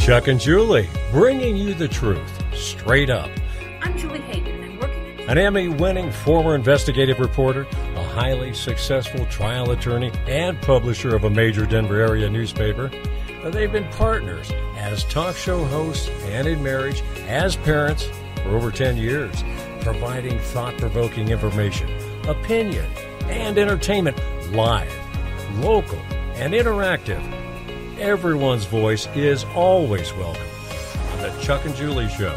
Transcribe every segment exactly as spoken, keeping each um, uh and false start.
Chuck and Julie, bringing you the truth, straight up. I'm Julie Hayden. I'm working at... An Emmy-winning former investigative reporter, a highly successful trial attorney, and publisher of a major Denver area newspaper. They've been partners as talk show hosts and in marriage, as parents, for over ten years, providing thought-provoking information, opinion, and entertainment live, local, and interactive. Everyone's voice is always welcome on the Chuck and Julie Show.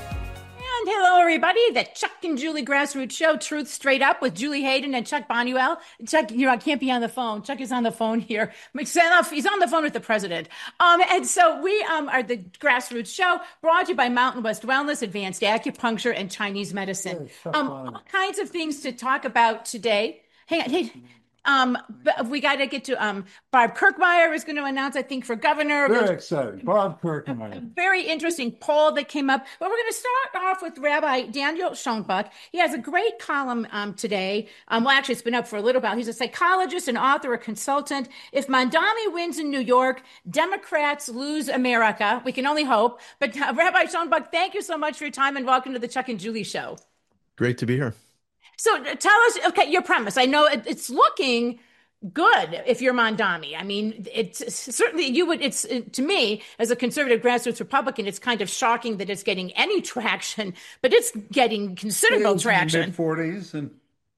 And hello, everybody. The Chuck and Julie Grassroots Show, Truth Straight Up with Julie Hayden and Chuck Bonuel. Chuck, you know, I can't be on the phone. Chuck is on the phone here. He's on the phone with the president. Um, and so we um, are the Grassroots Show, brought to you by Mountain West Wellness, Advanced Acupuncture, and Chinese Medicine. Um, all kinds of things to talk about today. Hang on. Hey, Um, but we got to get to um, Bob Kirkmeyer is going to announce, I think, for governor. Very exciting. Bob Kirkmeyer. A very interesting poll that came up. But we're going to start off with Rabbi Daniel Schonbuck. He has a great column um, today. Um, well, actually, it's been up for a little while. He's a psychologist, an author, a consultant. If Mamdani wins in New York, Democrats lose America. We can only hope. But uh, Rabbi Schonbuck, thank you so much for your time and welcome to the Chuck and Julie Show. Great to be here. So tell us, okay, your premise. I know it, it's looking good if you're Mamdani. I mean, it's certainly you would, it's to me as a conservative grassroots Republican, it's kind of shocking that it's getting any traction, but it's getting considerable It's traction. Mid forties. And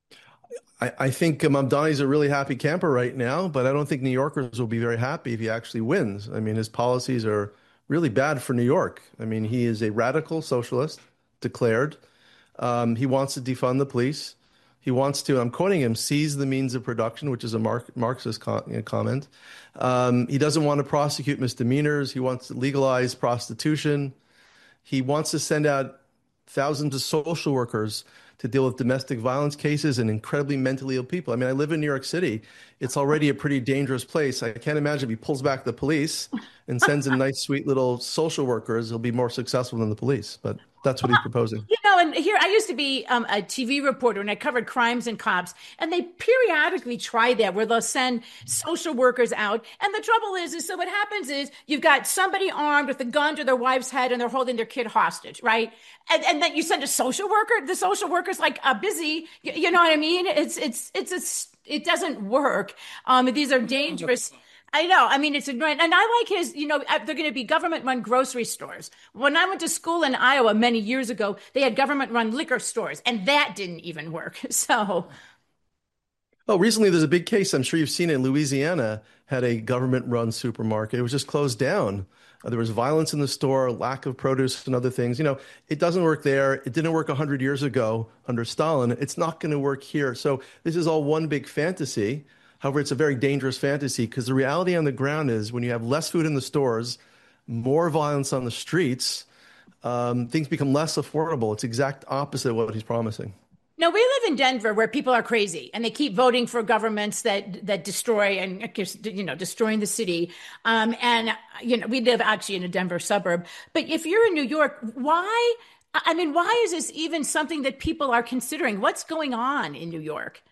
I, I think Mamdani's a really happy camper right now, but I don't think New Yorkers will be very happy if he actually wins. I mean, his policies are really bad for New York. I mean, he is a radical socialist, declared. Um, he wants to defund the police. He wants to, I'm quoting him, seize the means of production, which is a Mar- Marxist co- you know, comment. Um, he doesn't want to prosecute misdemeanors. He wants to legalize prostitution. He wants to send out thousands of social workers to deal with domestic violence cases and incredibly mentally ill people. I mean, I live in New York City. It's already a pretty dangerous place. I can't imagine if he pulls back the police and sends in nice, sweet little social workers, he'll be more successful than the police. But that's what he's proposing. You know, and here I used to be um, a T V reporter and I covered crimes and cops, and they periodically try that where they'll send social workers out. And the trouble is, is so what happens is you've got somebody armed with a gun to their wife's head and they're holding their kid hostage, right? And, and then you send a social worker. The social worker's like uh, busy. You, you know what I mean? It's it's it's a, it doesn't work. Um, these are dangerous. I know. I mean, it's ignorant. And I like his, you know, they're going to be government-run grocery stores. When I went to school in Iowa many years ago, they had government-run liquor stores, and that didn't even work. So. Oh, recently there's a big case, I'm sure you've seen it, in Louisiana, had a government-run supermarket. It was just closed down. Uh, there was violence in the store, lack of produce and other things. You know, it doesn't work there. It didn't work one hundred years ago under Stalin. It's not going to work here. So this is all one big fantasy. However, it's a very dangerous fantasy because the reality on the ground is when you have less food in the stores, more violence on the streets, um, things become less affordable. It's the exact opposite of what he's promising. No, we live in Denver where people are crazy and they keep voting for governments that that destroy and, you know, destroying the city. Um, and, you know, we live actually in a Denver suburb. But if you're in New York, why? I mean, why is this even something that people are considering? What's going on in New York?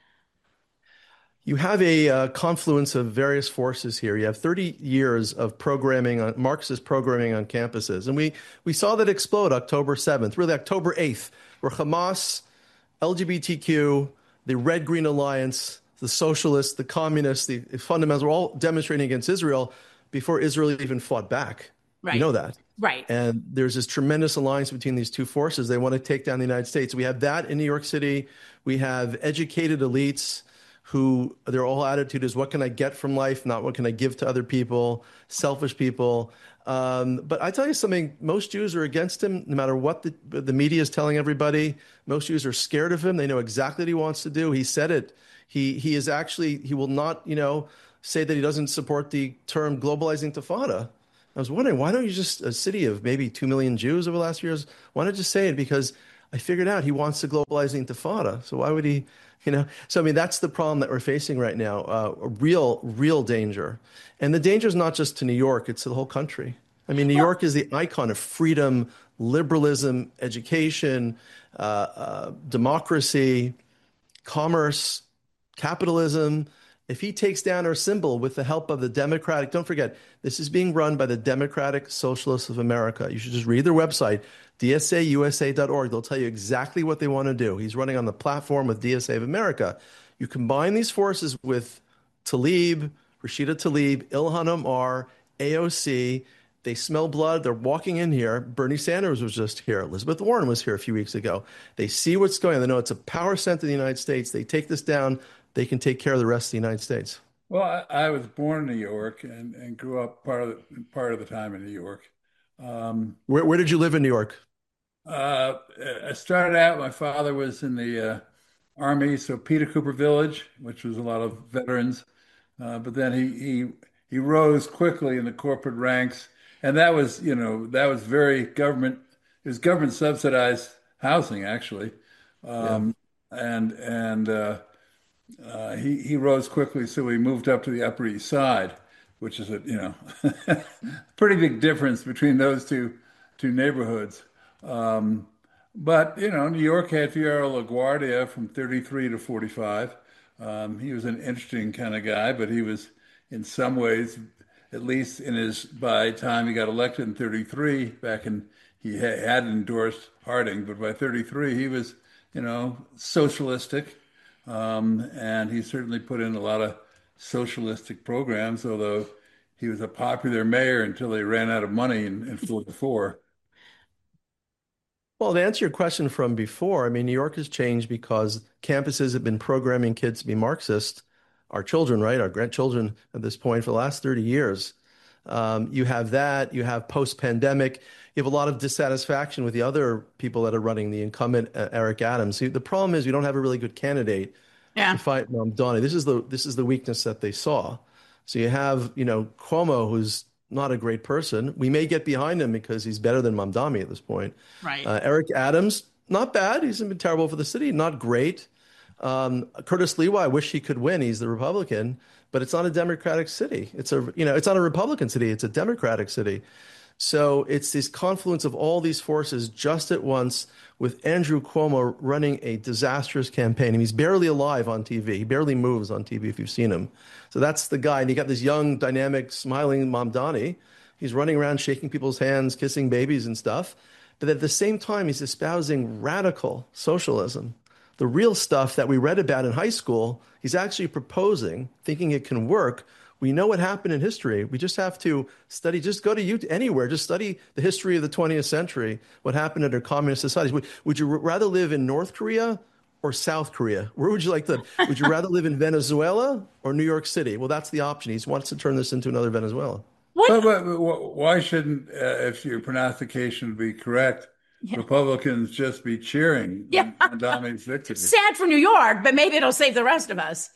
You have a uh, confluence of various forces here. You have thirty years of programming on Marxist programming on campuses. And we, we saw that explode October seventh, really October eighth, where Hamas, L G B T Q, the Red Green Alliance, the socialists, the communists, the fundamentals were all demonstrating against Israel before Israel even fought back. Right. You know that. Right. And there's this tremendous alliance between these two forces. They want to take down the United States. We have that in New York City. We have educated elites who their whole attitude is, what can I get from life, not what can I give to other people, selfish people. Um, but I tell you something, most Jews are against him, no matter what the, the media is telling everybody. Most Jews are scared of him. They know exactly what he wants to do. He said it. He he is actually, he will not, you know, say that he doesn't support the term globalizing intifada. I was wondering, why don't you just, a city of maybe two million Jews over the last few years, why not just say it? Because I figured out he wants to globalize the intifada. So why would he, you know? So, I mean, that's the problem that we're facing right now, uh, a real, real danger. And the danger is not just to New York, it's to the whole country. I mean, New York is the icon of freedom, liberalism, education, uh, uh, democracy, commerce, capitalism. If he takes down our symbol with the help of the Democratic, don't forget, this is being run by the Democratic Socialists of America. You should just read their website, D S A U S A dot org. They'll tell you exactly what they want to do. He's running on the platform with D S A of America. You combine these forces with Tlaib, Rashida Tlaib, Ilhan Omar, A O C. They smell blood. They're walking in here. Bernie Sanders was just here. Elizabeth Warren was here a few weeks ago. They see what's going on. They know it's a power center in the United States. They take this down. They can take care of the rest of the United States. Well, I, I was born in New York and, and grew up part of the, part of the time in New York. Um, where, where did you live in New York? Uh, I started out, my father was in the uh, Army, so Peter Cooper Village, which was a lot of veterans. Uh, but then he, he he rose quickly in the corporate ranks. And that was, you know, that was very government, it was government subsidized housing, actually. Um, yeah. And and uh, uh, he, he rose quickly, so he moved up to the Upper East Side, which is a, you know, pretty big difference between those two two neighborhoods. Um, but, you know, New York had Fiero LaGuardia from thirty-three to forty-five. Um, he was an interesting kind of guy, but he was in some ways, at least in his, by the time he got elected in thirty-three, back in, he ha- had endorsed Harding, but by thirty-three, he was, you know, socialistic. Um, and he certainly put in a lot of socialistic programs, although he was a popular mayor until they ran out of money in, in forty-four. Well, to answer your question from before, I mean, New York has changed because campuses have been programming kids to be Marxist, our children, right? Our grandchildren at this point for the last thirty years. Um, you have that, you have post-pandemic, you have a lot of dissatisfaction with the other people that are running, the incumbent uh, Eric Adams. See, the problem is we don't have a really good candidate yeah. to fight Mamdani. This is the this is the weakness that they saw. So you have, you know, Cuomo, who's not a great person. We may get behind him because he's better than Mamdani at this point. Right. Uh, Eric Adams, not bad. He's been terrible for the city. Not great. Um, Curtis Lewa, I wish he could win. He's the Republican, but it's not a Democratic city. It's a, you know, it's not a Republican city. It's a Democratic city. So it's this confluence of all these forces just at once with Andrew Cuomo running a disastrous campaign. And he's barely alive on T V. He barely moves on T V if you've seen him. So that's the guy. And you got this young, dynamic, smiling Mamdani. He's running around shaking people's hands, kissing babies and stuff. But at the same time, he's espousing radical socialism. The real stuff that we read about in high school, he's actually proposing, thinking it can work. We know what happened in history. We just have to study, just go to you anywhere, just study the history of the twentieth century, what happened under communist societies. Would, would you rather live in North Korea or South Korea? Where would you like to, would you rather live in Venezuela or New York City? Well, that's the option. He wants to turn this into another Venezuela. But, but, but why shouldn't, uh, if your pronunciation be correct, yeah. Republicans just be cheering yeah. Mamdani's victory? Sad for New York, but maybe it'll save the rest of us.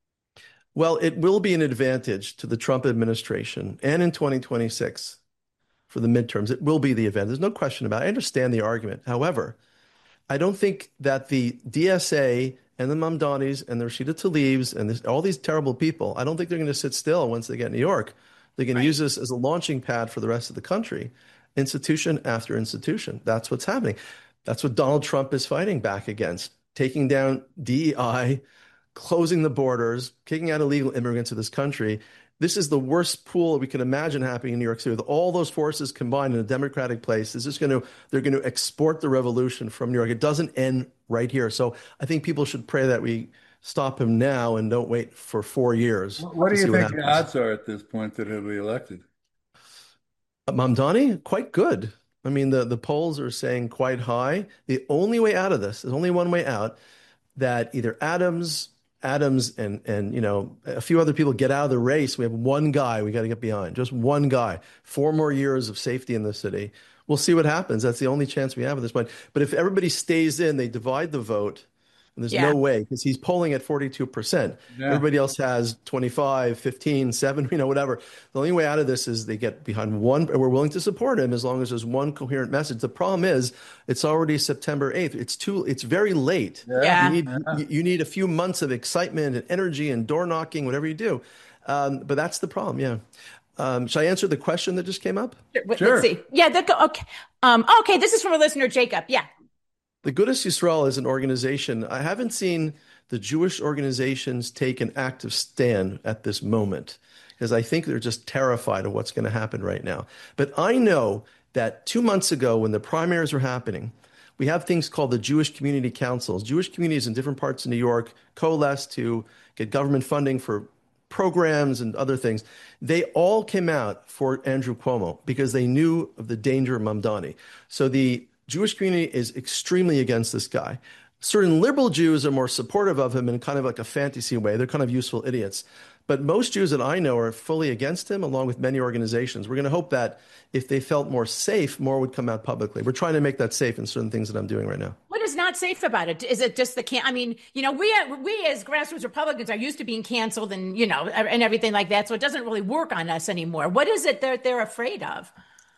Well, it will be an advantage to the Trump administration and in twenty twenty-six for the midterms. It will be the advantage. There's no question about it. I understand the argument. However, I don't think that the D S A and the Mamdanis and the Rashida Tlaibs and this, all these terrible people, I don't think they're going to sit still once they get New York. They're going right. to use this as a launching pad for the rest of the country, institution after institution. That's what's happening. That's what Donald Trump is fighting back against, taking down D E I, closing the borders, kicking out illegal immigrants to this country. This is the worst pool we can imagine happening in New York City. With all those forces combined in a democratic place, is just going to, they're going to export the revolution from New York. It doesn't end right here. So I think people should pray that we stop him now and don't wait for four years. What do you think the odds are at this point that he'll be elected? Uh, Mamdani, quite good. I mean, the, the polls are saying quite high. The only way out of this, there's only one way out, that either Adams, Adams and, and, you know, a few other people get out of the race. We have one guy we got to get behind, just one guy. Four more years of safety in the city. We'll see what happens. That's the only chance we have at this point. But if everybody stays in, they divide the vote. And there's yeah. no way, because he's polling at forty-two percent. Yeah. Everybody else has twenty-five, fifteen, seven, you know, whatever. The only way out of this is they get behind one, and we're willing to support him as long as there's one coherent message. The problem is it's already September eighth. It's too, it's very late. Yeah. You need, yeah. you need a few months of excitement and energy and door knocking, whatever you do. Um, but that's the problem. Yeah. Um, should I answer the question that just came up? Sure. Sure. Let's see. Yeah. That, okay. Um, okay. This is from a listener, Jacob. Yeah. The Gudas Yisrael is an organization. I haven't seen the Jewish organizations take an active stand at this moment because I think they're just terrified of what's going to happen right now. But I know that two months ago when the primaries were happening, we have things called the Jewish Community Councils. Jewish communities in different parts of New York coalesced to get government funding for programs and other things. They all came out for Andrew Cuomo because they knew of the danger of Mamdani. So the Jewish community is extremely against this guy. Certain liberal Jews are more supportive of him in kind of like a fantasy way. They're kind of useful idiots. But most Jews that I know are fully against him, along with many organizations. We're going to hope that if they felt more safe, more would come out publicly. We're trying to make that safe in certain things that I'm doing right now. What is not safe about it? Is it just the can? I mean, you know, we we as grassroots Republicans are used to being canceled and, you know, and everything like that. So it doesn't really work on us anymore. What is it that they're afraid of?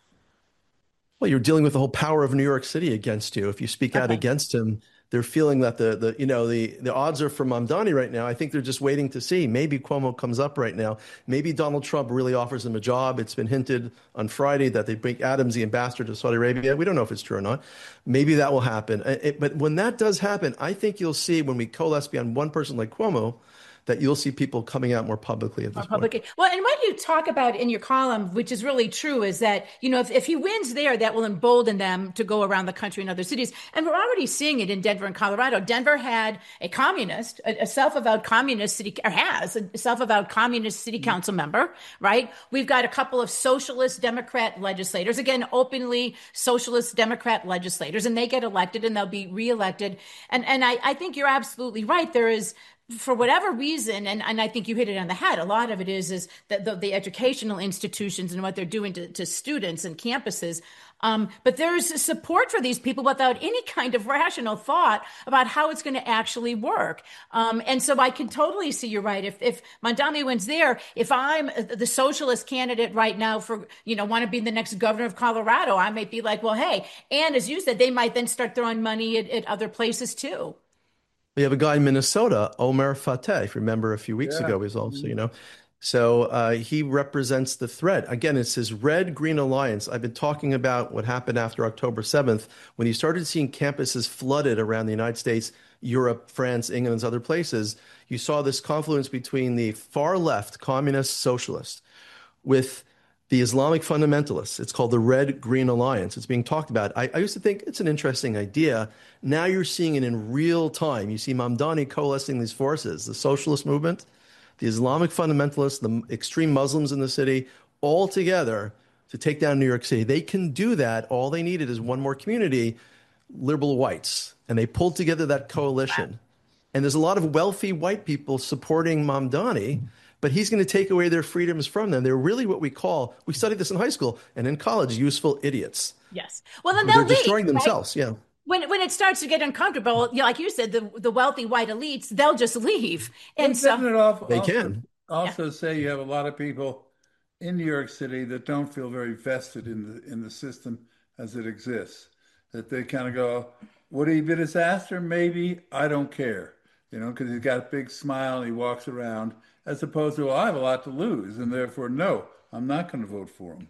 Well, you're dealing with the whole power of New York City against you. If you speak out Okay. against him, they're feeling that the, the you know, the, the odds are for Mamdani right now. I think they're just waiting to see. Maybe Cuomo comes up right now. Maybe Donald Trump really offers him a job. It's been hinted on Friday that they bring Adams, the ambassador to Saudi Arabia. We don't know if it's true or not. Maybe that will happen. It, but when that does happen, I think you'll see when we coalesce behind one person like Cuomo, that you'll see people coming out more publicly at this point. Publicly. Well, and what you talk about in your column, which is really true, is that, you know, if, if he wins there, that will embolden them to go around the country in other cities. And we're already seeing it in Denver and Colorado. Denver had a communist, a, a self-avowed communist city, or has a self-avowed communist city council member, right? We've got a couple of socialist Democrat legislators, again, openly socialist Democrat legislators, and they get elected and they'll be reelected. And, and I, I think you're absolutely right. There is, for whatever reason, and, and I think you hit it on the head, a lot of it is is the, the, the educational institutions and what they're doing to, to students and campuses. Um, but there's support for these people without any kind of rational thought about how it's going to actually work. Um, and so I can totally see you're right. If if Mamdani wins there, if I'm the socialist candidate right now for, you know, want to be the next governor of Colorado, I might be like, well, hey, and as you said, they might then start throwing money at, at other places too. We have a guy in Minnesota, Omer Fateh, if you remember a few weeks Yeah. ago, he's also, you know, so uh, he represents the threat. Again, it's his Red-Green Alliance. I've been talking about what happened after October seventh, when you started seeing campuses flooded around the United States, Europe, France, England, and other places. You saw this confluence between the far left, communist, socialist, with the Islamic fundamentalists. It's called the Red-Green Alliance. It's being talked about. I, I used to think it's an interesting idea. Now you're seeing it in real time. You see Mamdani coalescing these forces, the socialist movement, the Islamic fundamentalists, the extreme Muslims in the city, all together to take down New York City. They can do that. All they needed is one more community, liberal whites. And they pulled together that coalition. And there's a lot of wealthy white people supporting Mamdani, but he's going to take away their freedoms from them. They're really what we call, we studied this in high school and in college, useful idiots. Yes. Well, then They're they'll leave, destroying right? themselves. Yeah. When when it starts to get uncomfortable, you know, like you said, the the wealthy white elites, they'll just leave. And Doesn't so it also, They also, can. also say you have a lot of people in New York City that don't feel very vested in the in the system as it exists. That they kind of go, would he be a disaster? Maybe. I don't care. You know, because he's got a big smile and he walks around, as opposed to, well, I have a lot to lose, and therefore, no, I'm not going to vote for him.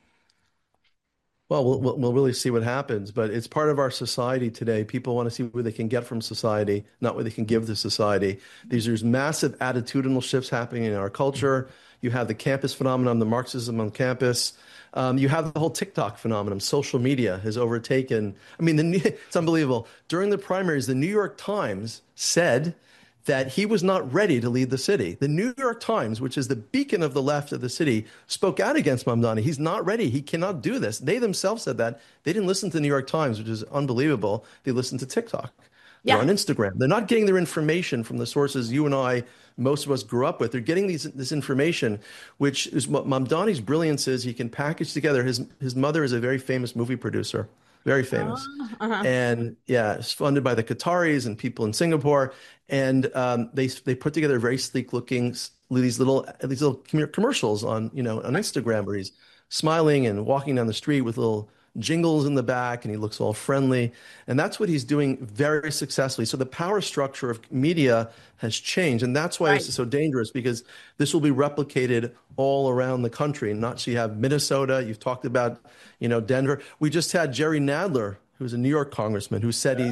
Well, we'll we'll we'll really see what happens, but it's part of our society today. People want to see what they can get from society, not what they can give to society. These there's massive attitudinal shifts happening in our culture. You have the campus phenomenon, the Marxism on campus. Um, you have the whole TikTok phenomenon. Social media has overtaken. I mean, the, it's unbelievable. During the primaries, the New York Times said that he was not ready to lead the city. The New York Times, which is the beacon of the left of the city, spoke out against Mamdani. He's not ready. He cannot do this. They themselves said that. They didn't listen to the New York Times, which is unbelievable. They listened to TikTok. They're Yeah. on Instagram. They're not getting their information from the sources you and I, most of us grew up with. They're getting these, this information, which is what Mamdani's brilliance is. He can package together. His, his mother is a very famous movie producer. Very famous. uh-huh. And yeah, it's funded by the Qataris and people in Singapore. And um, they they put together very sleek looking these little these little commercials on, you know, on Instagram where he's smiling and walking down the street with little jingles in the back, and he looks all friendly. And that's what he's doing very successfully. So the power structure of media has changed. And that's why Right. this is so dangerous, because this will be replicated all around the country. Not so you have Minnesota, you've talked about, you know, Denver. We just had Jerry Nadler, who's a New York congressman, who said he's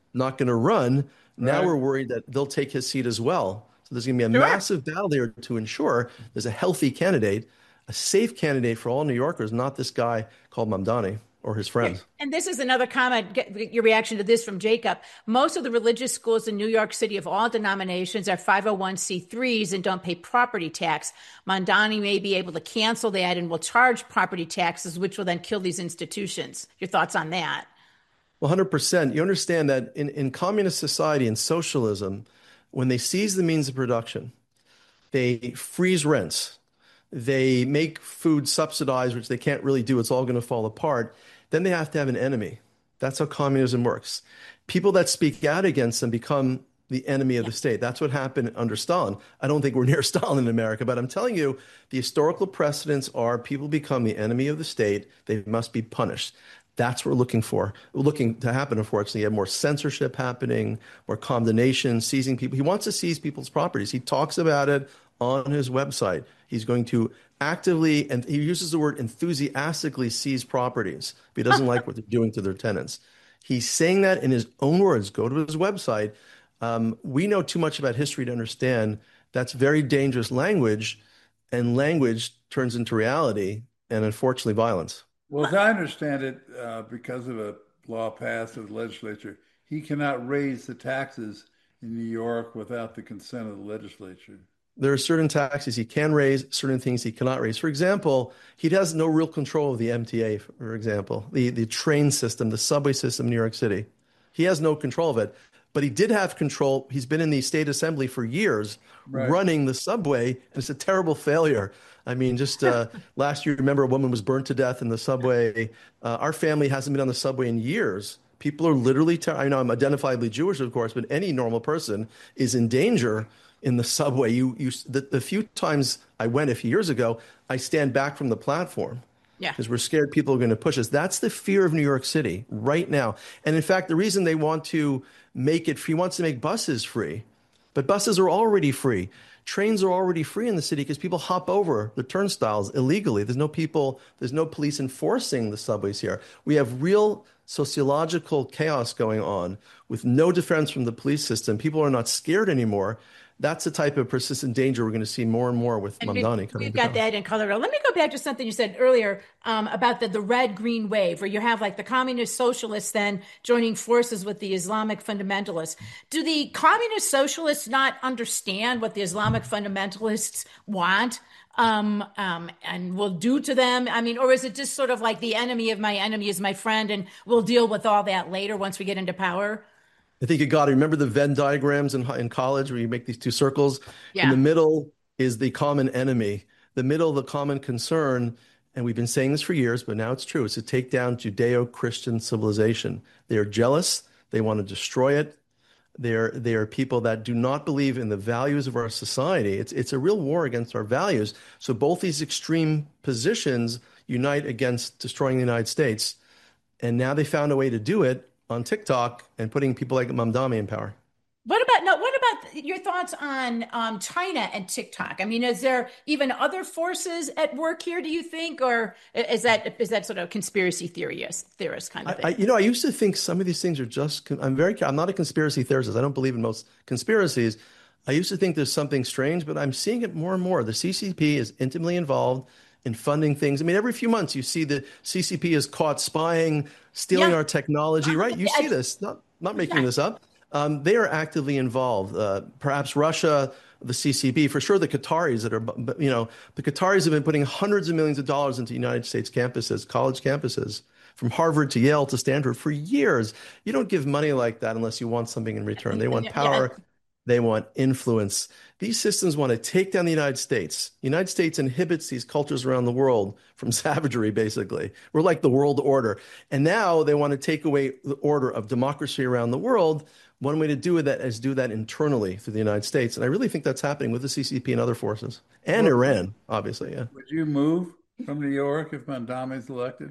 not going to run. Now Right. we're worried that they'll take his seat as well. So there's going to be a Sure. massive battle there to ensure there's a healthy candidate, a safe candidate for all New Yorkers, not this guy called Mamdani or his friends. And this is another comment, get your reaction to this from Jacob. Most of the religious schools in New York City of all denominations are five oh one c threes and don't pay property tax. Mamdani may be able to cancel that and will charge property taxes, which will then kill these institutions. Your thoughts on that? Well, one hundred percent. You understand that in, in communist society and socialism, when they seize the means of production, they freeze rents, they make food subsidized, which they can't really do. It's all going to fall apart. Then they have to have an enemy. That's how communism works. People that speak out against them become the enemy of the state. That's what happened under Stalin. I don't think we're near Stalin in America, but I'm telling you, the historical precedents are people become the enemy of the state. They must be punished. That's what we're looking for. We're looking to happen, unfortunately. You have more censorship happening, more condemnation, seizing people. He wants to seize people's properties. He talks about it on his website. He's going to actively, and he uses the word enthusiastically, seize properties if he doesn't like what they're doing to their tenants. He's saying that in his own words. Go to his website. Um, we know too much about history to understand that's very dangerous language, and language turns into reality and, unfortunately, violence. Well, as I understand it, uh, because of a law passed of the legislature, he cannot raise the taxes in New York without the consent of the legislature. There are certain taxes he can raise, certain things he cannot raise. For example, he has no real control of the M T A, for example, the, the train system, the subway system in New York City. He has no control of it, but he did have control. He's been in the state assembly for years Right. running the subway, and it's a terrible failure. I mean, just uh, last year, remember a woman was burned to death in the subway. Uh, our family hasn't been on the subway in years. People are literally, ter- I know I'm identifiably Jewish, of course, but any normal person is in danger in the subway. You, you, the, the few times I went a few years ago, I stand back from the platform. Yeah. Because we're scared people are going to push us. That's the fear of New York City right now. And in fact, the reason they want to make it free, he wants to make buses free, but buses are already free. Trains are already free in the city because people hop over the turnstiles illegally. There's no people, there's no police enforcing the subways here. We have real sociological chaos going on with no defense from the police system. People are not scared anymore. That's the type of persistent danger we're going to see more and more with And Mamdani we've, coming we've to got power. that in Colorado. Let me go back to something you said earlier um, about the, the red-green wave, where you have like the communist socialists then joining forces with the Islamic fundamentalists. Do the communist socialists not understand what the Islamic fundamentalists want um, um, and will do to them? I mean, or is it just sort of like the enemy of my enemy is my friend, and we'll deal with all that later once we get into power? I think you got it. Remember the Venn diagrams in, in college where you make these two circles? Yeah. In the middle is the common enemy. The middle, the common concern, and we've been saying this for years, but now it's true, is to take down Judeo-Christian civilization. They are jealous. They want to destroy it. They're, they are people that do not believe in the values of our society. It's, it's a real war against our values. So both these extreme positions unite against destroying the United States. And now they found a way to do it on TikTok and putting people like Mamdani in power. What about no? What about your thoughts on um, China and TikTok? I mean, is there even other forces at work here? Do you think, or is that is that sort of conspiracy theorist theorist kind of thing? I, I, you know, I used to think some of these things are just. I'm very. I'm not a conspiracy theorist. I don't believe in most conspiracies. I used to think there's something strange, but I'm seeing it more and more. The C C P is intimately involved in funding things. I mean, every few months you see the C C P is caught spying, stealing Yeah. our technology, right? You I- see this, not not making Yeah. this up. Um, they are actively involved. Uh, perhaps Russia, the C C P, for sure the Qataris that are, but, you know, the Qataris have been putting hundreds of millions of dollars into United States campuses, college campuses, from Harvard to Yale to Stanford for years. You don't give money like that unless you want something in return. They want Yeah. power. They want influence. These systems want to take down the United States. The United States inhibits these cultures around the world from savagery, basically. We're like the world order. And now they want to take away the order of democracy around the world. One way to do that is do that internally through the United States. And I really think that's happening with the C C P and other forces. And Well, Iran, obviously, yeah. Would you move from New York if Mamdani is elected?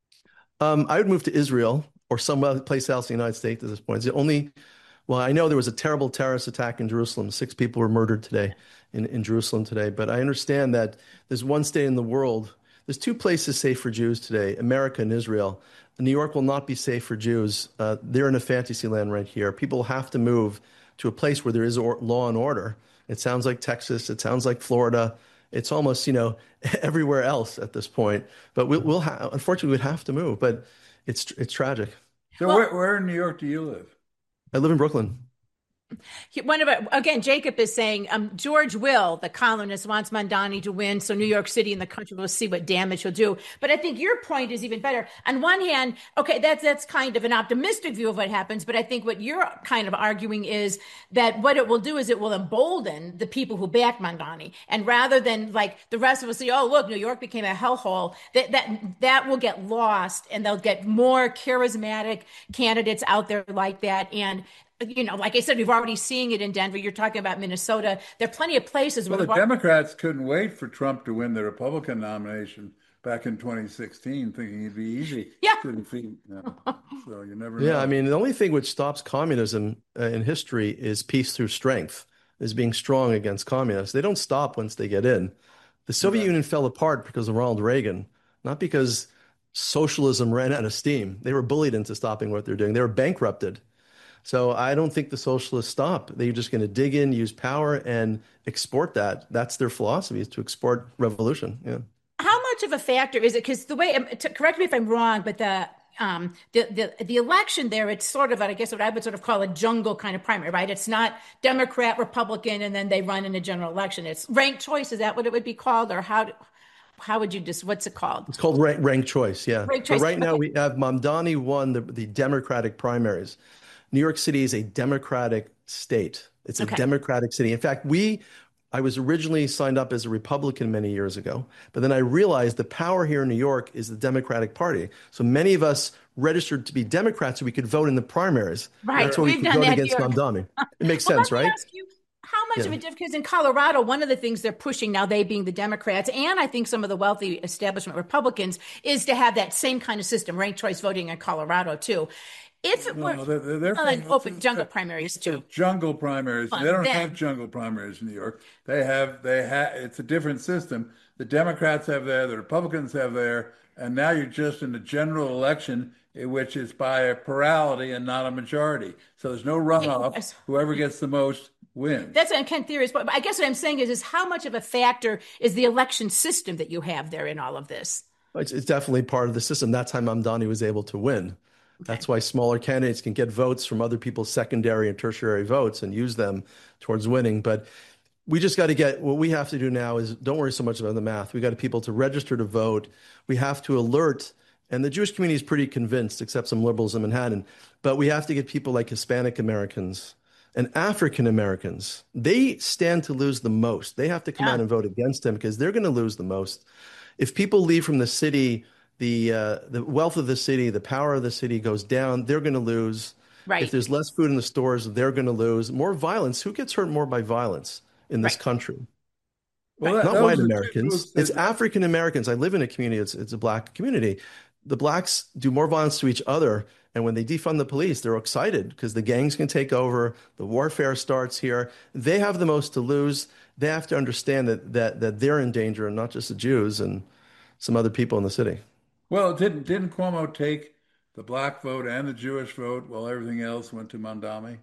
Um, I would move to Israel or some other place else in the United States at this point. It's the only, well, I know there was a terrible terrorist attack in Jerusalem. Six people were murdered today in, in Jerusalem today. But I understand that there's one state in the world. There's two places safe for Jews today, America and Israel. New York will not be safe for Jews. Uh, they're in a fantasy land right here. People have to move to a place where there is or law and order. It sounds like Texas. It sounds like Florida. It's almost, you know, everywhere else at this point. But we'll, we'll ha- unfortunately, we'd have to move. But it's it's tragic. So Well, where, where in New York do you live? I live in Brooklyn. He- One of our, again, Jacob is saying um, George Will, the columnist, wants Mamdani to win, so New York City and the country will see what damage he'll do. But I think your point is even better. On one hand, okay, that's that's kind of an optimistic view of what happens, but I think what you're kind of arguing is that what it will do is it will embolden the people who back Mamdani, and rather than like the rest of us say, oh look, New York became a hellhole, that that that will get lost, and they'll get more charismatic candidates out there like that, and you know, like I said, we've already seeing it in Denver. You're talking about Minnesota. There are plenty of places Well, where the Democrats couldn't wait for Trump to win the Republican nomination back in twenty sixteen, thinking it'd be easy Yeah. to defeat. You know. So you never Yeah, know. I mean, the only thing which stops communism uh, in history is peace through strength, is being strong against communists. They don't stop once they get in. The Soviet Right. Union fell apart because of Ronald Reagan, not because socialism ran out of steam. They were bullied into stopping what they're doing. They were bankrupted. So I don't think the socialists stop. They're just going to dig in, use power, and export that. That's their philosophy, is to export revolution. Yeah. how much of a factor is it? Because the way, um, to, correct me if I'm wrong, but the um the, the the election there, it's sort of, I guess what I would sort of call a jungle kind of primary, right? It's not Democrat, Republican, and then they run in a general election. It's ranked choice. Is that what it would be called, or how? How would you just? What's it called? It's called rank, rank choice. Yeah. Ranked So choice. right now Okay. we have Mamdani won the, the Democratic primaries. New York City is a Democratic state. It's a Okay. Democratic city. In fact, we, I was originally signed up as a Republican many years ago, but then I realized the power here in New York is the Democratic Party. So many of us registered to be Democrats so we could vote in the primaries. Right. That's why we We've could done vote that against here. Mamdani. It makes Well, sense, let me right? ask you, how much Yeah. of a difference? Because in Colorado, one of the things they're pushing now, they being the Democrats, and I think some of the wealthy establishment Republicans, is to have that same kind of system, ranked choice voting in Colorado too. If it were No, they're, they're, they're well, and from- open it's- jungle it's- primaries too. jungle primaries. Fun. They don't Then- have jungle primaries in New York. They have they have it's a different system. The Democrats have there, the Republicans have there, and now you're just in a general election in which it's by a plurality and not a majority. So there's no runoff. Yes. Whoever gets the most wins. That's what Ken theory is. But I guess what I'm saying is, is how much of a factor is the election system that you have there in all of this? It's, it's definitely part of the system. That's how Mamdani was able to win. That's why smaller candidates can get votes from other people's secondary and tertiary votes and use them towards winning. But we just got to get, what we have to do now is don't worry so much about the math. We got people to register to vote. We have to alert, and the Jewish community is pretty convinced, except some liberals in Manhattan, but we have to get people like Hispanic Americans and African Americans. They stand to lose the most. They have to come Yeah. out and vote against him because they're going to lose the most. If people leave from the city, the uh, the wealth of the city, the power of the city goes down, they're going to lose. Right. If there's less food in the stores, they're going to lose. More violence. Who gets hurt more by violence in this Right. country? Well, that- Not those white are two Americans. groups It's that- African Americans. I live in a community. It's it's a black community. The blacks do more violence to each other, and when they defund the police, they're excited because the gangs can take over. The warfare starts here. They have the most to lose. They have to understand that that that they're in danger, and not just the Jews and some other people in the city. Well, didn't didn't Cuomo take the black vote and the Jewish vote while everything else went to Mamdani?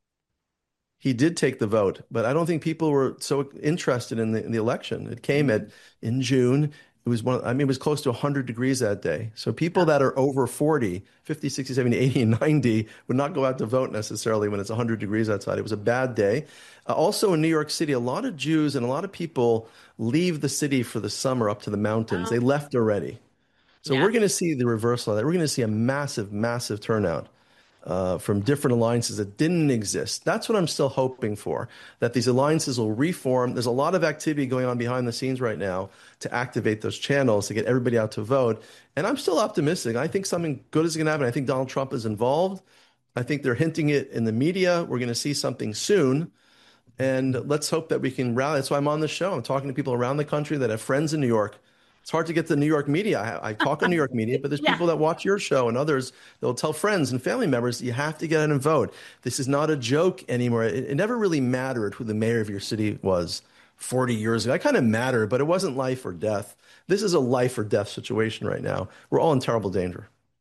He did take the vote, but I don't think people were so interested in the, in the election. It came at in June. It was one, I mean, it was close to one hundred degrees that day. So people that are over forty, fifty, sixty, seventy, eighty, and ninety would not go out to vote necessarily when it's one hundred degrees outside. It was a bad day. Uh, also in New York City, a lot of Jews and a lot of people leave the city for the summer up to the mountains. They left already. So Yeah. we're going to see the reversal of that. We're going to see a massive, massive turnout uh, from different alliances that didn't exist. That's what I'm still hoping for, that these alliances will reform. There's a lot of activity going on behind the scenes right now to activate those channels, to get everybody out to vote. And I'm still optimistic. I think something good is going to happen. I think Donald Trump is involved. I think they're hinting it in the media. We're going to see something soon. And let's hope that we can rally. That's why I'm on the show. I'm talking to people around the country that have friends in New York. It's hard to get the New York media. I, I talk on New York media, but there's Yeah. people that watch your show and others that will tell friends and family members, you have to get out and vote. This is not a joke anymore. It, it never really mattered who the mayor of your city was forty years ago. It kind of mattered, but it wasn't life or death. This is a life or death situation right now. We're all in terrible danger.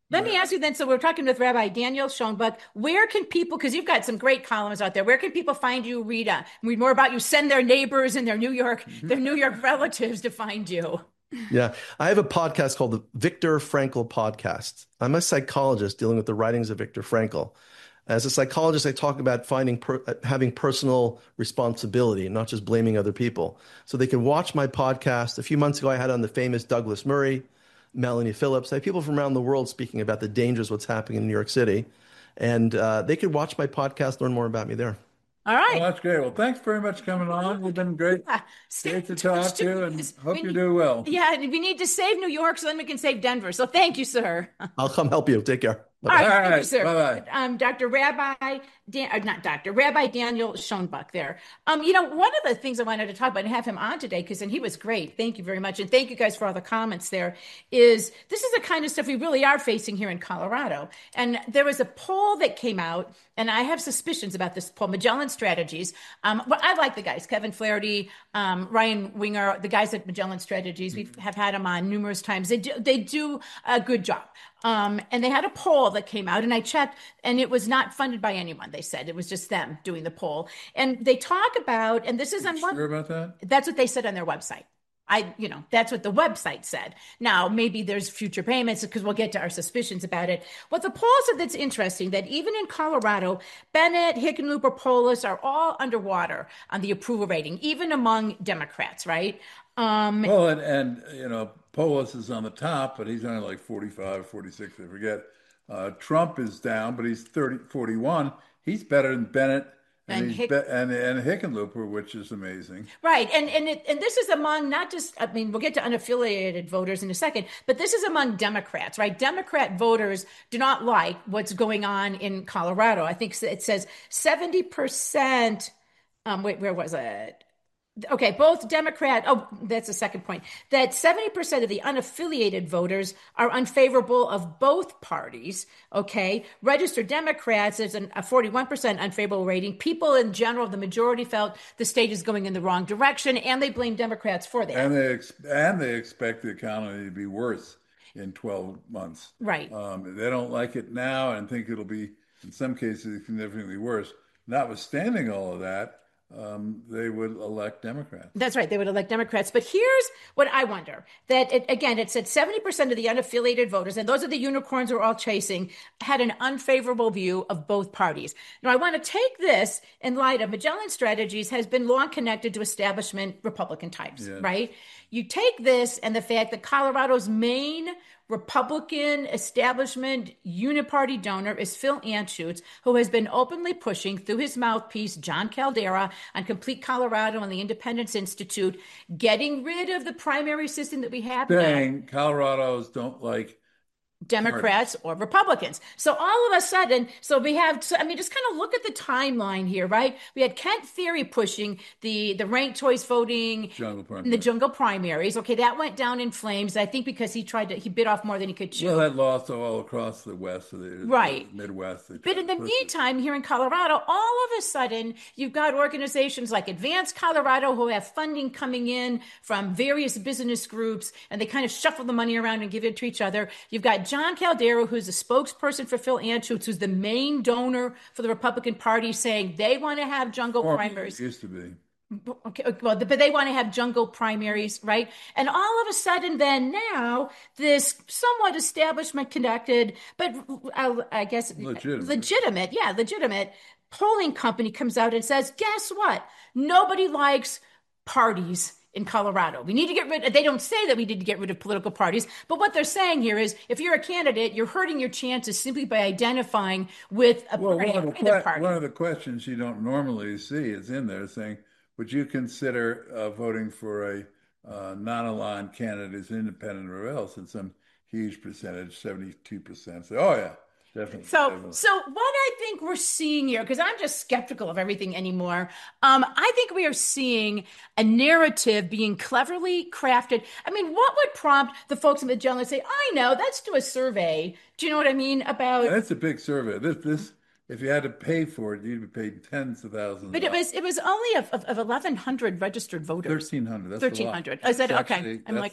Let me ask you then. So we're talking with Rabbi Daniel Schoenbuck. Where can people, because you've got some great columns out there, where can people find you, read, uh, read more about you, send their neighbors and their New York, their New York relatives to find you? Yeah, I have a podcast called the Viktor Frankl Podcast. I'm a psychologist dealing with the writings of Viktor Frankl. As a psychologist, I talk about finding per, having personal responsibility, not just blaming other people. So they can watch my podcast. A few months ago, I had on the famous Douglas Murray, Melanie Phillips. I have people from around the world speaking about the dangers of what's happening in New York City. And uh, they could watch my podcast, learn more about me there. All right. Well, that's great. Well, thanks very much for coming on. You've been great. Yeah. Great to talk to you, and hope you do well. Yeah, and we need to save New York so then we can save Denver. So thank you, sir. I'll come help you. Take care. All right, All thank right, you, sir. bye-bye. Um, Doctor Rabbi, Dan, uh, not Doctor Rabbi Daniel Schoenbuck there. Um, you know, one of the things I wanted to talk about and have him on today, because and he was great. Thank you very much, and thank you guys for all the comments there. Is this is the kind of stuff we really are facing here in Colorado? And there was a poll that came out, and I have suspicions about this poll. Magellan Strategies. Um, well, I like the guys, Kevin Flaherty, um, Ryan Winger, the guys at Magellan Strategies. We have had them on numerous times. They do, they do a good job. Um, and they had a poll that came out, and I checked, and it was not funded by anyone. They said it was just them doing the poll, and they talk about, and this is on one. Sure about that? That's what they said on their website. I, you know, that's what the website said. Now, maybe there's future payments because we'll get to our suspicions about it. What the poll said that's interesting, that even in Colorado, Bennett, Hickenlooper, Polis are all underwater on the approval rating, even among Democrats, right? Um, Well, and, and you know, Polis is on the top, but he's only like forty-five, forty-six, I forget. Uh, Trump is down, but he's thirty, forty-one. He's better than Bennett and And he's Hick- be- and, and Hickenlooper, which is amazing. Right. And and it, and this is among not just, I mean, we'll get to unaffiliated voters in a second, but this is among Democrats, right? Democrat voters do not like what's going on in Colorado. I think it says seventy percent. Um, wait, where was it? Okay, both Democrat, oh, that's the second point, that seventy percent of the unaffiliated voters are unfavorable of both parties, okay? Registered Democrats, there's an, a forty-one percent unfavorable rating. People in general, the majority felt the state is going in the wrong direction, and they blame Democrats for that. And they ex- and they expect the economy to be worse in twelve months. Right. Um, they don't like it now and think it'll be, in some cases, significantly worse. Notwithstanding all of that, um, they would elect Democrats. That's right. They would elect Democrats. But here's what I wonder, that it, again, it said seventy percent of the unaffiliated voters, and those are the unicorns we're all chasing, had an unfavorable view of both parties. Now, I want to take this in light of Magellan Strategies has been long connected to establishment Republican types, Yes. right? You take this and the fact that Colorado's main Republican establishment uniparty donor is Phil Anschutz, who has been openly pushing through his mouthpiece, John Caldera, on Complete Colorado and the Independence Institute, getting rid of the primary system that we have now. Saying Colorados don't like Democrats or Republicans. So all of a sudden, so we have, so, I mean, just kind of look at the timeline here, right? We had Kent Theory pushing the, the ranked choice voting jungle in primary. the jungle primaries. Okay, that went down in flames, I think because he tried to, he bit off more than he could chew. Well, that lost all across the West, the, Right. the Midwest. They But tried in the to push it. meantime, here in Colorado, all of a sudden, you've got organizations like Advanced Colorado who have funding coming in from various business groups, and they kind of shuffle the money around and give it to each other. You've got John Caldera, who's the spokesperson for Phil Anschutz, who's the main donor for the Republican Party, saying they want to have jungle Or primaries. it used to be. Okay, well, but they want to have jungle primaries, right? And all of a sudden, then now, this somewhat establishment connected, but uh, I guess Legitimate. legitimate, yeah, legitimate polling company comes out and says, guess what? Nobody likes parties in Colorado. We need to get rid of, they don't say that we need to get rid of political parties, but what they're saying here is if you're a candidate, you're hurting your chances simply by identifying with a, Well, a, one of, the either que- party. one of the questions you don't normally see is in there saying, would you consider uh, voting for a uh, non-aligned candidate as independent or else? And some huge percentage, seventy-two percent, say, oh, yeah, definitely. So, definitely. so what I think we're seeing here, because I'm just skeptical of everything anymore. Um, I think we are seeing a narrative being cleverly crafted. I mean, what would prompt the folks in Magellan to say, "I know, let's do a survey"? Do you know what I mean about? That's a big survey. This, this, if you had to pay for it, you'd be paid tens of thousands. But it was it was only of of, of eleven hundred registered voters. thirteen hundred. That's thirteen hundred. Is that It's okay? actually- I'm that's like,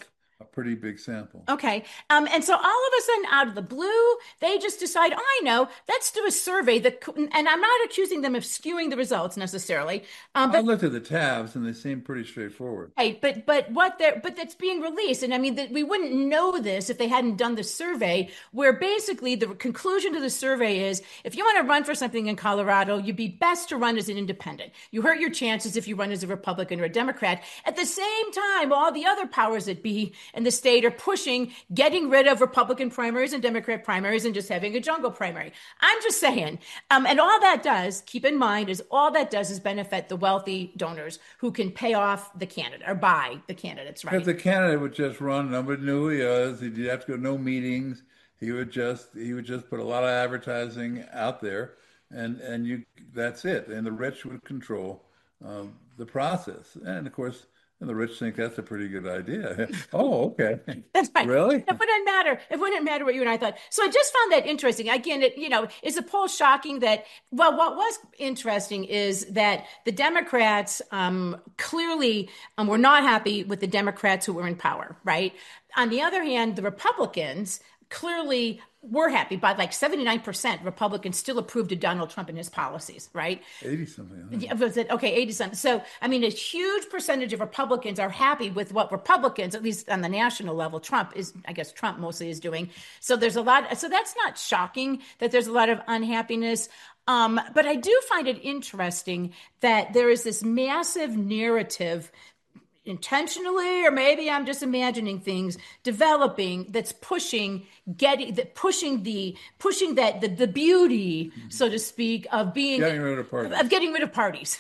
a pretty big sample. Okay. Um, and so all of a sudden, out of the blue, they just decide, oh, I know, let's do a survey that, and I'm not accusing them of skewing the results necessarily. Um, I but looked at the tabs and they seem pretty straightforward. Right, but but what they're but that's being released, and I mean that we wouldn't know this if they hadn't done the survey. Where basically the conclusion to the survey is, if you want to run for something in Colorado, you'd be best to run as an independent. You hurt your chances if you run as a Republican or a Democrat. At the same time, all the other powers that be in the state are pushing getting rid of Republican primaries and Democrat primaries and just having a jungle primary. I'm just saying, um, and all that does, keep in mind, is all that does is benefit the wealthy donors who can pay off the candidate or buy the candidates, right? If the candidate would just run, nobody knew who he was. He'd have to go to no meetings. He would just he would just put a lot of advertising out there, and and you that's it. And the rich would control um, the process. And of course, and the rich think that's a pretty good idea. Oh, okay. That's right. Really? It wouldn't matter. It wouldn't matter what you and I thought. So I just found that interesting. Again, it, you know, is the poll shocking that, well, what was interesting is that the Democrats um, clearly um, were not happy with the Democrats who were in power, right? On the other hand, the Republicans clearly were happy. By like seventy-nine percent Republicans still approved of Donald Trump and his policies, right? eighty something. Yeah, was it okay? eighty something. So, I mean, a huge percentage of Republicans are happy with what Republicans, at least on the national level, Trump is, I guess Trump mostly is doing. So there's a lot. So that's not shocking that there's a lot of unhappiness. Um, but I do find it interesting that there is this massive narrative, intentionally, or maybe I'm just imagining things developing that's pushing getting that pushing the pushing that the, the beauty, so to speak, of being Getting rid of parties. of getting rid of parties.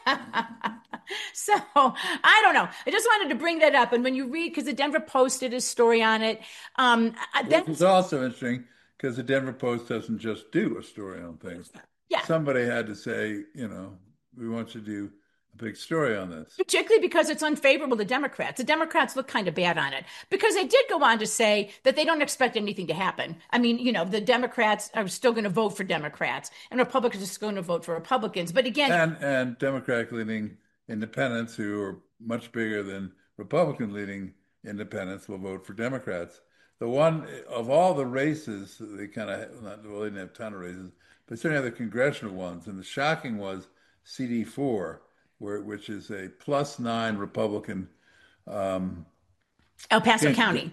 So I don't know. I just wanted to bring that up. And when you read, because the Denver Post did a story on it, um, Which is also interesting because the Denver Post doesn't just do a story on things. Yeah. Somebody had to say, you know, we want you to do big story on this. Particularly because it's unfavorable to Democrats. The Democrats look kind of bad on it because they did go on to say that they don't expect anything to happen. I mean, you know, the Democrats are still going to vote for Democrats and Republicans are still going to vote for Republicans. But again, and and Democratic leaning independents who are much bigger than Republican leaning independents will vote for Democrats. The one of all the races, they kind of, not, well, they didn't have a ton of races, but certainly the congressional ones. And the shocking was C D four. Where, which is a plus nine Republican. Um, El Paso County.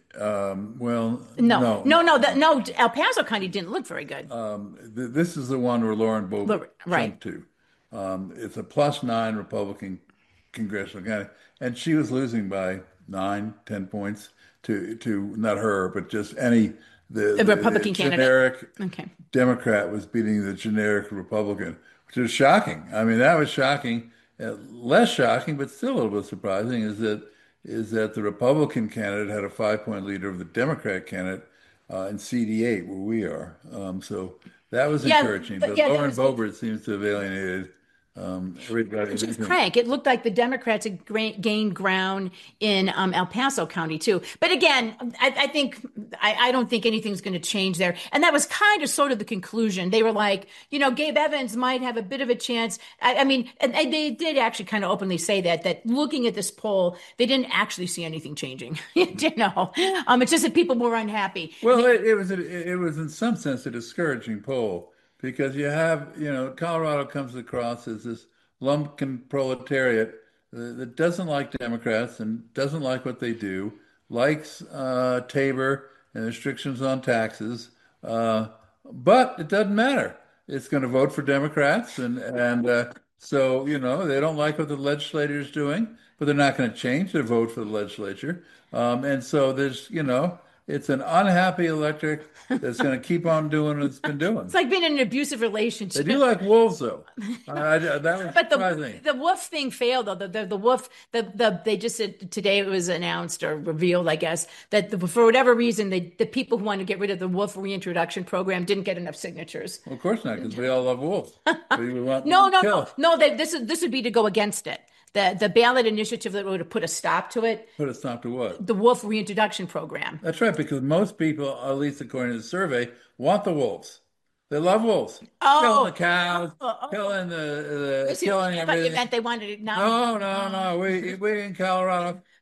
Um, well, no, no, no, no, the, no. El Paso County didn't look very good. Um, th- this is the one where Lauren Boebert right. jumped to. Um, it's a plus nine Republican congressional county, and she was losing by nine, ten points to to not her, but just any the, the Republican the candidate. Generic okay. Democrat was beating the generic Republican, which is shocking. I mean, that was shocking. Uh, less shocking, but still a little bit surprising, is that is that the Republican candidate had a five-point lead over the Democrat candidate uh, in C D eight, where we are. Um, so that was yeah, encouraging. But, but yeah, Lauren was, Boebert seems to have alienated um, everybody. She's crank. It looked like the Democrats had gained ground in um, El Paso County too. But again, I, I think I, I don't think anything's going to change there. And that was kind of sort of the conclusion. They were like, you know, Gabe Evans might have a bit of a chance. I, I mean, and, and they did actually kind of openly say that. That looking at this poll, they didn't actually see anything changing. you know, um, it's just that people were unhappy. Well, they, it, it was a, it was in some sense a discouraging poll. Because you have, you know, Colorado comes across as this lumpkin proletariat that doesn't like Democrats and doesn't like what they do, likes uh, Tabor and restrictions on taxes, uh, but it doesn't matter. It's going to vote for Democrats, and and uh, so you know they don't like what the legislature is doing, but they're not going to change their vote for the legislature, um, and so there's you know. It's an unhappy electorate that's going to keep on doing what it's been doing. It's like being in an abusive relationship. They do like wolves, though. I, I, that was but surprising. the, the wolf thing failed, though. The, the, the wolf, the, the they just said today it was announced or revealed, I guess, that the, for whatever reason, they, the people who want to get rid of the wolf reintroduction program didn't get enough signatures. Well, of course not, because we all love wolves. We want no, no, kill. no, no. They, this is this would be to go against it. The the ballot initiative that would have put a stop to it. Put a stop to what? The wolf reintroduction program. That's right, because most people, at least according to the survey, want the wolves. They love wolves. Oh, killing the cows, oh, oh. killing the, the See, killing I thought everything. you meant they wanted it now. No, no, no. We we in Colorado,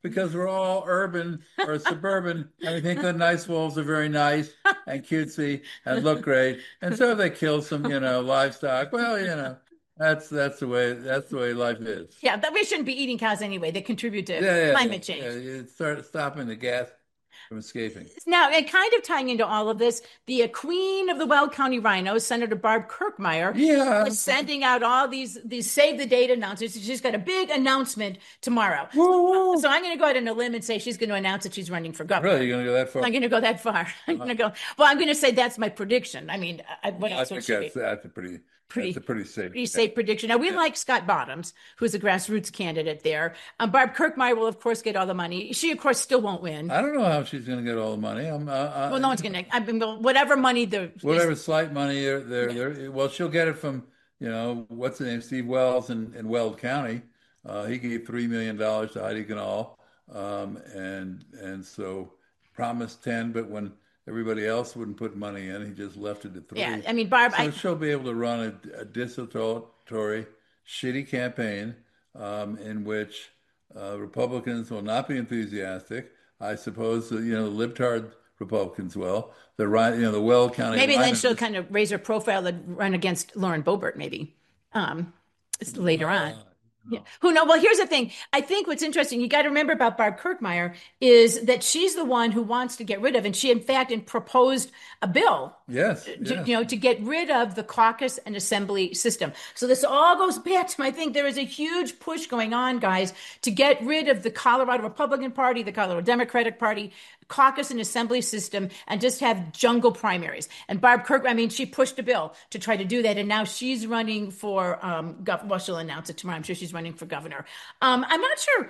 because we're all urban or suburban, and we think the nice wolves are very nice and cutesy and look great. And so they kill some, you know, livestock. Well, you know, that's that's the way that's the way life is. Yeah, that we shouldn't be eating cows anyway. They contribute to Yeah, yeah, climate yeah. change. Yeah. You start stopping the gas from escaping. Now, and kind of tying into all of this, the uh, queen of the Weld County rhinos, Senator Barb Kirkmeyer, Yeah. was sending out all these these save the date announcements. She's got a big announcement tomorrow. Woo-woo. So I'm going to go out on a limb and say she's going to announce that she's running for governor. Really, you're going to go that far? I'm going to go that far. I'm going to go. Well, I'm going to say that's my prediction. I mean, I, what I else think would she that's, be? that's a pretty, Pretty- that's a pretty safe. Pretty safe prediction. Now, we Yeah. like Scott Bottoms, who's a grassroots candidate there. Um, Barb Kirkmeyer will, of course, get all the money. She, of course, still won't win. I don't know how she's going to get all the money. I'm, uh, uh, Well, no one's going to. I mean, well, whatever money the whatever slight money they're, they're, they're, well, she'll get it from, you know, what's the name, Steve Wells in, in Weld County. Uh, he gave three million dollars to Heidi Canal, um, and and so promised ten, but when everybody else wouldn't put money in, he just left it at three. Yeah, I mean, Barb, So I, she'll be able to run a, a desultory, shitty campaign um, in which uh, Republicans will not be enthusiastic. I suppose that, you know, the libtard Republicans will. The right, you know, the Weld County. maybe then Rhinos- she'll kind of raise her profile and run against Lauren Boebert, maybe um, later on. Yeah. Who knows? Well, here's the thing. I think what's interesting, you got to remember about Barb Kirkmeyer is that she's the one who wants to get rid of, and she, in fact, proposed a bill. Yes, To, yes. you know, to get rid of the caucus and assembly system. So this all goes back to, I think there is a huge push going on, guys, to get rid of the Colorado Republican Party, the Colorado Democratic Party, caucus and assembly system, and just have jungle primaries. And Barb Kirk, I mean, she pushed a bill to try to do that, and now she's running for, um, gov- well, she'll announce it tomorrow. I'm sure she's running for governor. Um, I'm not sure.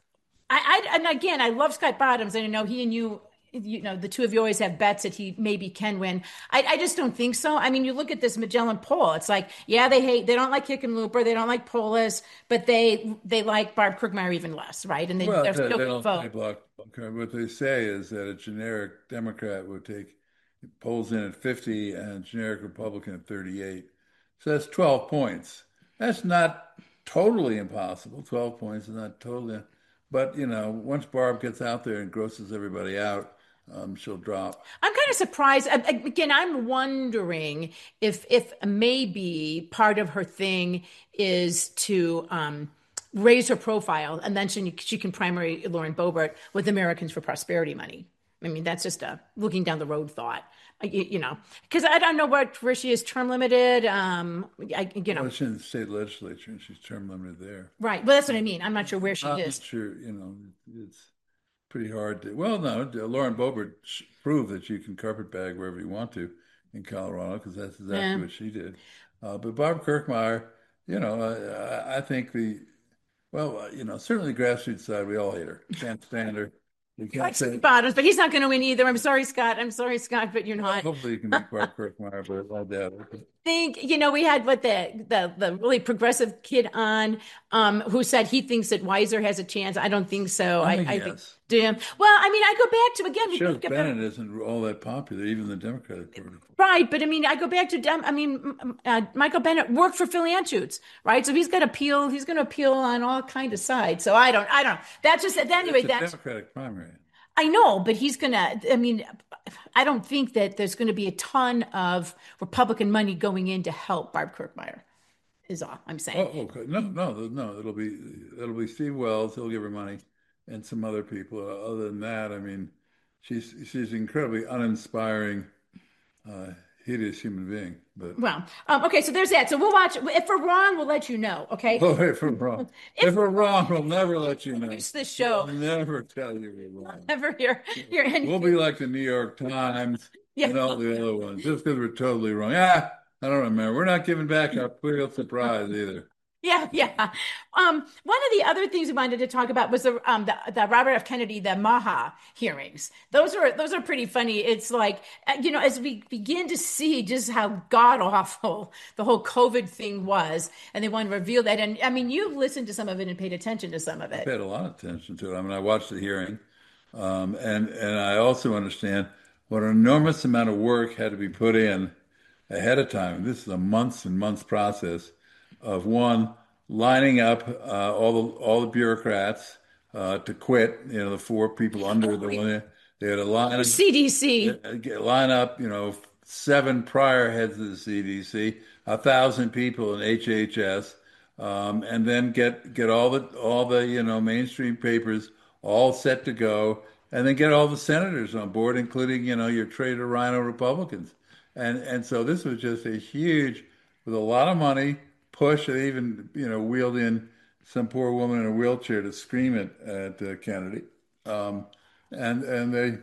I, I, and again, I love Scott Bottoms, and I know he and you, you know, the two of you always have bets that he maybe can win. I, I just don't think so. I mean, you look at this Magellan poll. It's like, yeah, they hate, they don't like Hickenlooper, they don't like Polis, but they they like Barb Kirkmeyer even less, right? And they, Well, they're they, still they going to don't vote. block. Okay, what they say is that a generic Democrat would take polls in at fifty and a generic Republican at thirty-eight. So that's twelve points. That's not totally impossible. twelve points is not totally, but you know, once Barb gets out there and grosses everybody out, um, she'll drop. I'm kind of surprised. I- I- Again, I'm wondering if if maybe part of her thing is to um, raise her profile, and then she she can primary Lauren Boebert with Americans for Prosperity money. I mean, that's just a looking down the road thought. I- You, you know, because I don't know what where she is term limited. Um, I, you know, Well, she's in the state legislature and she's term limited there. right. Well, that's what I mean. I'm not sure where she I'm is. not sure, you know, it's pretty hard to. Well, no, Lauren Boebert sh- proved that you can carpetbag wherever you want to in Colorado because that's exactly Yeah. what she did. Uh, but Barb Kirkmeyer, you know, I, I think the, well, uh, you know, certainly the grassroots side, we all hate her. Can't stand her. We can't Like say. Scott Bottoms, but he's not going to win either. I'm sorry, Scott. I'm sorry, Scott, but you're not. Hopefully you can make Barb Kirkmeyer, but I doubt it. Think, you know, we had what the the the really progressive kid on um who said he thinks that Weiser has a chance. I don't think so. I I, think I yes. think damn. Well, I mean, I go back to again. we Sheriff look about- Bennett isn't all that popular, even the Democratic Party. Right, but I mean, I go back to Dem- I mean, m- uh, Michael Bennett worked for Philly Anschutz, right? So he's got to appeal. He's going to appeal on all kind of sides. So I don't, I don't. That's just anyway. It's a That's Democratic primary. I know, but he's going to. I mean, I don't think that there's going to be a ton of Republican money going in to help Barb Kirkmeyer. Is all I'm saying. Oh, okay. No, no, no. It'll be it'll be Steve Wells. He'll give her money, and some other people. Uh, Other than that, I mean, she's she's an incredibly uninspiring, uh, hideous human being. But Well, um, okay, so there's that. So we'll watch. If we're wrong, we'll let you know. Okay. oh, if we're wrong, if, we're wrong, we'll never let you know. It's this show. We'll never tell you we're wrong. Never hear hear any. We'll be like the New York Times Yeah. and all the other ones, just because we're totally wrong. Yeah, I don't remember. We're not giving back our Pulitzer Prize either. Yeah, yeah. Um, one of the other things we wanted to talk about was the um the, the Robert F. Kennedy, the Maha hearings. Those are those are pretty funny. It's like uh, you know, as we begin to see just how god awful the whole COVID thing was, and they want to reveal that. And I mean, you've listened to some of it and paid attention to some of I it. paid a lot of attention to it. I mean, I watched the hearing, um, and and I also understand what an enormous amount of work had to be put in ahead of time. This is a months and months process of one lining up uh, all the all the bureaucrats, uh, to quit. You know, the four people under the one, they had a line of, C D C. line up, you know, seven prior heads of the C D C, a thousand people in H H S, um, and then get get all the all the you know mainstream papers all set to go, and then get all the senators on board, including you know your traitor rhino Republicans, and and so this was just a huge, with a lot of money, push. They even you know wheeled in some poor woman in a wheelchair to scream at at uh, Kennedy, um, and and they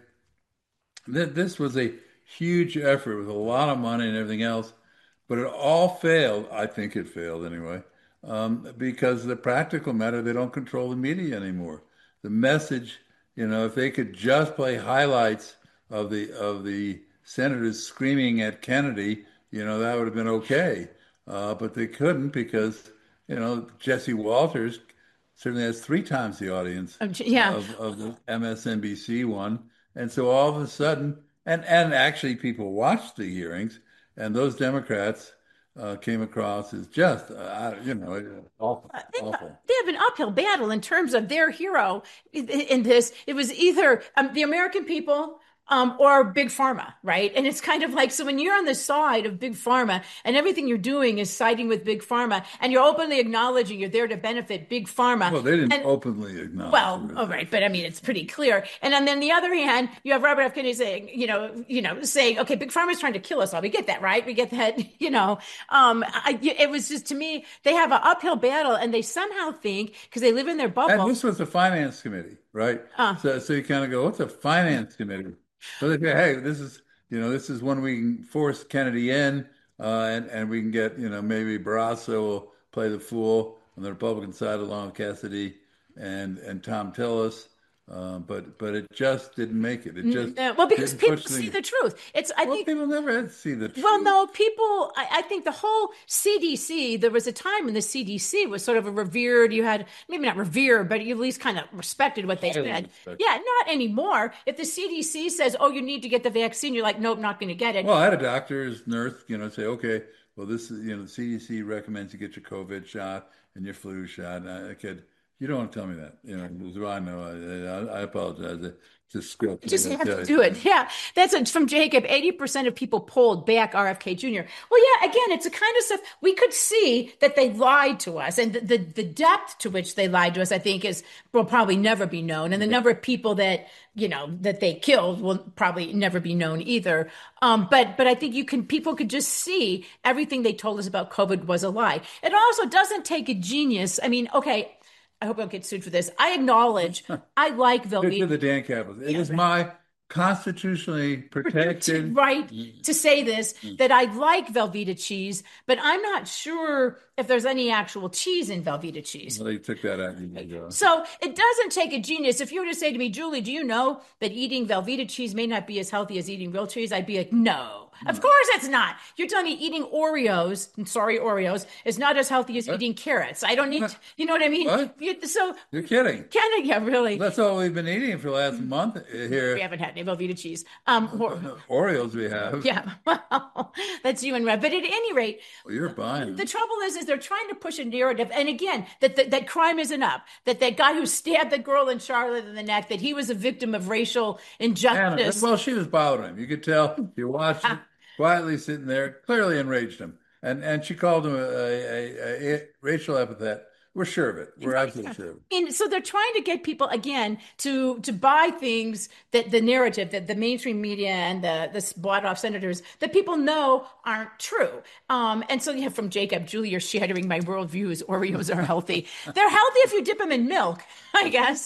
th- this was a huge effort with a lot of money and everything else, but it all failed. I think it failed anyway, um, because the practical matter, they don't control the media anymore. The message, you know, if they could just play highlights of the of the senators screaming at Kennedy, you know, that would have been okay. Uh, but they couldn't because, you know, Jesse Walters certainly has three times the audience Um, yeah. of, of the M S N B C one. And so all of a sudden, and, and actually people watched the hearings, and those Democrats uh, came across as just, uh, you know, awful, They, awful. they have an uphill battle in terms of their hero in, in this. It was either um, the American people um, or Big Pharma, right? And it's kind of like, so when you're on the side of Big Pharma and everything you're doing is siding with Big Pharma and you're openly acknowledging you're there to benefit Big Pharma. Well, they didn't and, openly acknowledge Well, it. all right, but I mean, it's pretty clear. And then on the other hand, you have Robert F. Kennedy saying, you know, you know, saying, okay, Big Pharma is trying to kill us all. We get that, right? We get that, you know. Um, I, it was just, to me, they have an uphill battle, and they somehow think, because they live in their bubble. And this was the finance committee, right? Uh, so, so you kind of go, what's a finance committee? So they say, hey, this is, you know, this is when we can force Kennedy in, uh, and and we can get, you know, maybe Barrasso will play the fool on the Republican side along with Cassidy and and Tom Tillis, uh, but but it just didn't make it. It just uh, well, because didn't people push see things. the truth. It's, I Well, think, people never see the truth. well, no, people, I, I think the whole C D C, there was a time when the C D C was sort of a revered, you had, maybe not revered, but you at least kind of respected what they Highly said. respected. Yeah, not anymore. If the C D C says, oh, you need to get the vaccine, you're like, nope, not going to get it. Well, I had a doctor's nurse, you know, say, okay, well, this is, you know, the C D C recommends you get your COVID shot and your flu shot. And I said, you don't want to tell me that. You know, as well, I know. I, I apologize. It's a script. Just have to do it. Yeah. That's a, from Jacob. eighty percent of people polled back R F K Junior Well, yeah, again, it's a kind of stuff we could see that they lied to us. And the, the, the depth to which they lied to us, I think, is will probably never be known. And the number of people that, you know, that they killed will probably never be known either. Um, but but I think you can people could just see everything they told us about COVID was a lie. It also doesn't take a genius. I mean, okay, I hope I don't get sued for this. I acknowledge I like To Velveeta. the Dan Capitals. It is my constitutionally protected right to say this, that I like Velveeta cheese, but I'm not sure if there's any actual cheese in Velveeta cheese. Well, they took that out. Ago. So it doesn't take a genius. If you were to say to me, Julie, do you know that eating Velveeta cheese may not be as healthy as eating real cheese? I'd be like, no, of course it's not. You're telling me eating Oreos, I'm sorry, Oreos, is not as healthy as What? eating carrots. I don't need, to, you know what I mean? What? You, so You're kidding. kind of, yeah, really. That's all we've been eating for the last month here. We haven't had any Velveeta cheese. Um, or, Oreos we have. yeah, well, that's you and Red. But at any rate, Well, you're buying the them. trouble is, is they're trying to push a narrative, and again, that that, that crime isn't up. That that guy who stabbed the girl in Charlotte in the neck, that he was a victim of racial Anna, injustice. well, she was bothering him. You could tell. You watched it, quietly sitting there, clearly enraged him. And and she called him a, a, a, a racial epithet. We're sure of it. We're absolutely sure of it. And so they're trying to get people again to to buy things that the narrative that the mainstream media and the the bought off senators that people know aren't true. Um, and so you have from Jacob, Julie, you're shattering my worldviews. Oreos are healthy. They're healthy if you dip them in milk, I guess.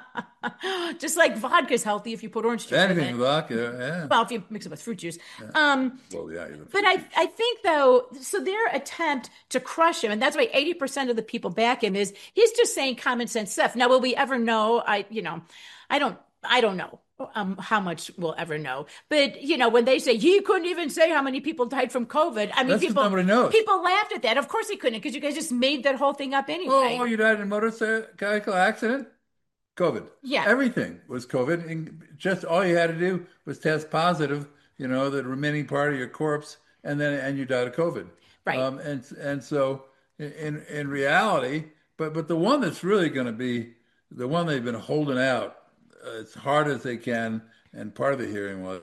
Just like vodka's healthy if you put orange juice in Anything it. with vodka, yeah. Well, if you mix it with fruit juice. Um, Well, yeah. you're- but I, I think though, so their attempt to crush him, and that's why eighty percent of the people back him, is he's just saying common sense stuff. Now, will we ever know? I, you know, I don't, I don't know um, how much we'll ever know. But you know, when they say he couldn't even say how many people died from COVID, I mean, That's 'cause people, nobody knows. people laughed at that. Of course he couldn't, because you guys just made that whole thing up anyway. Oh, oh, you died in a motorcycle accident? COVID. Yeah. Everything was COVID. And just all you had to do was test positive, you know, the remaining part of your corpse, and then and you died of COVID. Right. Um, and and so in in reality, but but the one that's really going to be the one they've been holding out uh, as hard as they can, and part of the hearing was,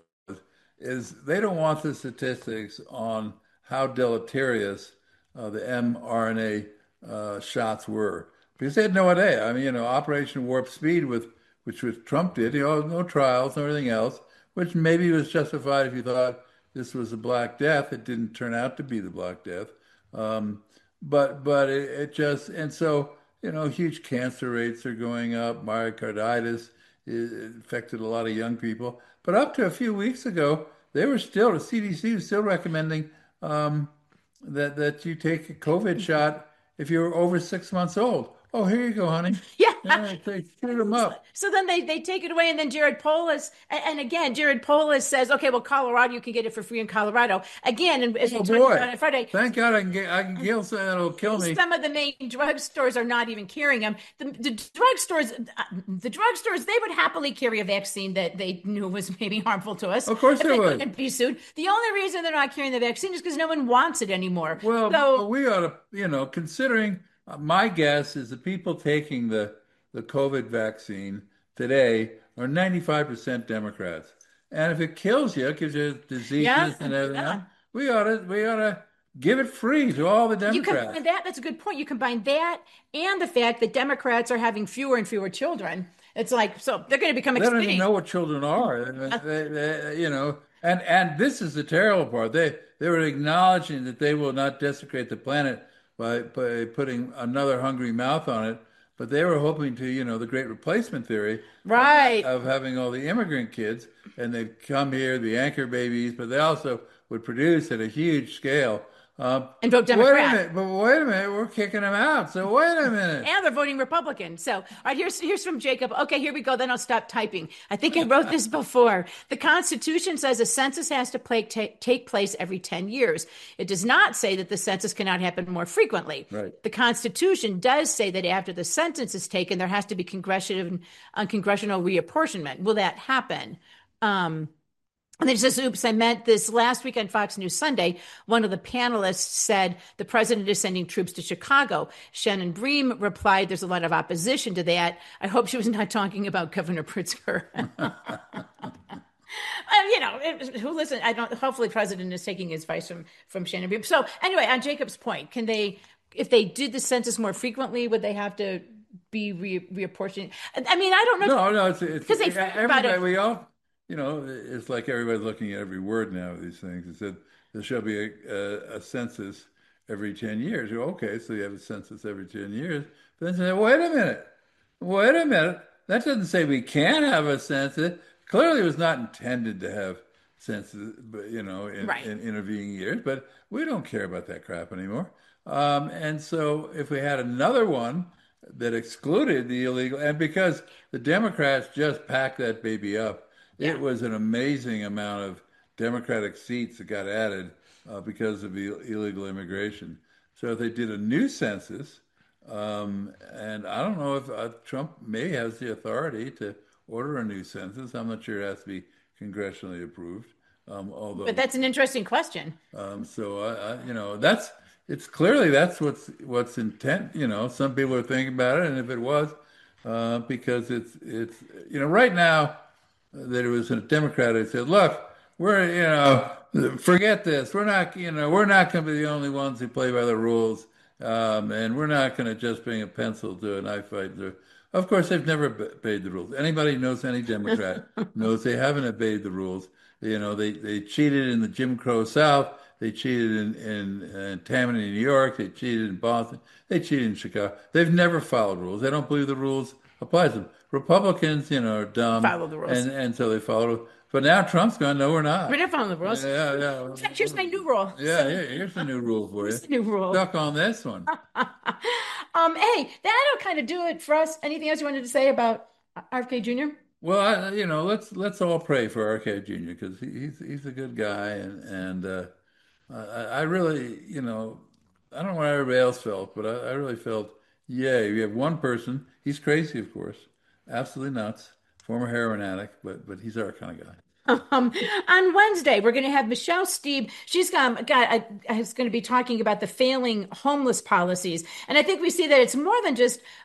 is they don't want the statistics on how deleterious uh, the mRNA uh, shots were, because they had no idea. I mean, you know, Operation Warp Speed, with which was Trump did, you know, no trials, no everything else, which maybe was justified if you thought this was a Black Death. It didn't turn out to be the Black Death, um, but but it, it just and so you know, huge cancer rates are going up. Myocarditis it affected a lot of young people, but up to a few weeks ago, they were still the C D C was still recommending um, that that you take a COVID shot if you're over six months old. Oh, here you go, honey. Yeah. Yeah, they shoot them up. So then they, they take it away, and then Jared Polis, and, and again, Jared Polis says, okay, well, Colorado, you can get it for free in Colorado. Again, and as Oh we boy! talked about on Friday, Thank God I can get I can kill something that'll kill me. some of the main drugstores are not even carrying them. The, the drugstores, the drugstores, they would happily carry a vaccine that they knew was maybe harmful to us. Of course if they would. Couldn't be sued. The only reason they're not carrying the vaccine is because no one wants it anymore. Well, so, we ought to, you know, considering uh, my guess is the people taking the the COVID vaccine today are ninety-five percent Democrats. And if it kills you, it gives you diseases Yeah, and everything yeah. else, we ought to we ought to give it free to all the you Democrats. combine that, that's a good point. You combine that and the fact that Democrats are having fewer and fewer children. It's like, so they're going to become They don't extinct. even know what children are. They- they- you know, and and this is the terrible part. They they were acknowledging that they will not desecrate the planet by by putting another hungry mouth on it, but they were hoping to, you know, the great replacement theory Right. of having all the immigrant kids, and they'd come here, the anchor babies, but they also would produce at a huge scale. Um, And vote Wait a Democrat. minute, but wait a minute, we're kicking them out. So wait a minute. And they're voting Republican. So, all right, here's here's from Jacob. Okay, here we go. Then I'll stop typing. I think I wrote this before. The Constitution says a census has to play, ta- take place every ten years. It does not say that the census cannot happen more frequently. Right. The Constitution does say that after the census is taken, there has to be congressional, uh, congressional reapportionment. Will that happen? Um, And then he says, oops, I meant this last week on Fox News Sunday. One of the panelists said the president is sending troops to Chicago. Shannon Bream replied, there's a lot of opposition to that. I hope she was not talking about Governor Pritzker. Uh, you know, it- who listen, I don't, hopefully the president is taking his advice from, from Shannon Bream. So anyway, on Jacob's point, can they, if they did the census more frequently, would they have to be re- reapportioned? I mean, I don't know. No, no, it's it's 'Cause they think about everybody. it. We all, you know, it's like everybody's looking at every word now of these things. It said there shall be a, a, a census every ten years. You go, okay, so you have a census every ten years. But then say, wait a minute, wait a minute. That doesn't say we can't have a census. Clearly, it was not intended to have census, but you know, in, Right. in intervening years. But we don't care about that crap anymore. Um, and so, if we had another one that excluded the illegal, and because the Democrats just packed that baby up, Yeah. it was an amazing amount of Democratic seats that got added uh, because of Ill- illegal immigration. So if they did a new census, um, and I don't know if uh, Trump may has the authority to order a new census. I'm not sure it has to be congressionally approved. Um, although, But that's an interesting question. um, so I, I, you know, that's it's clearly that's what's what's intent. You know, some people are thinking about it, and if it was, uh, because it's it's you know, right now that it was a Democrat who said, "Look, we're you know, forget this. We're not you know, we're not going to be the only ones who play by the rules, um, and we're not going to just bring a pencil to a knife fight." Of course, they've never obeyed the rules. Anybody who knows any Democrat knows they haven't obeyed the rules. You know, they, they cheated in the Jim Crow South. They cheated in, in, in Tammany, New York. They cheated in Boston. They cheated in Chicago. They've never followed rules. They don't believe the rules apply to them. Republicans, you know, are dumb. Follow the rules. And, and so they follow. But now Trump's going, no, we're not. We're not following the rules. Yeah, yeah. In fact, here's my new rule. Yeah, yeah, here's the new rule for you. Here's the new rule. Stuck on this one. Um, hey, that'll kind of do it for us. Anything else you wanted to say about R F K Junior? Well, I, you know, let's let's all pray for R F K Junior because he, he's he's a good guy, and and uh, I, I really, you know, I don't know what everybody else felt, but I, I really felt, yeah, you have one person. He's crazy, of course, absolutely nuts, former heroin addict, but but he's our kind of guy. Um, on Wednesday, we're going to have Michelle Stieb. She's um, got, uh, is going to be talking about the failing homeless policies. And I think we see that it's more than just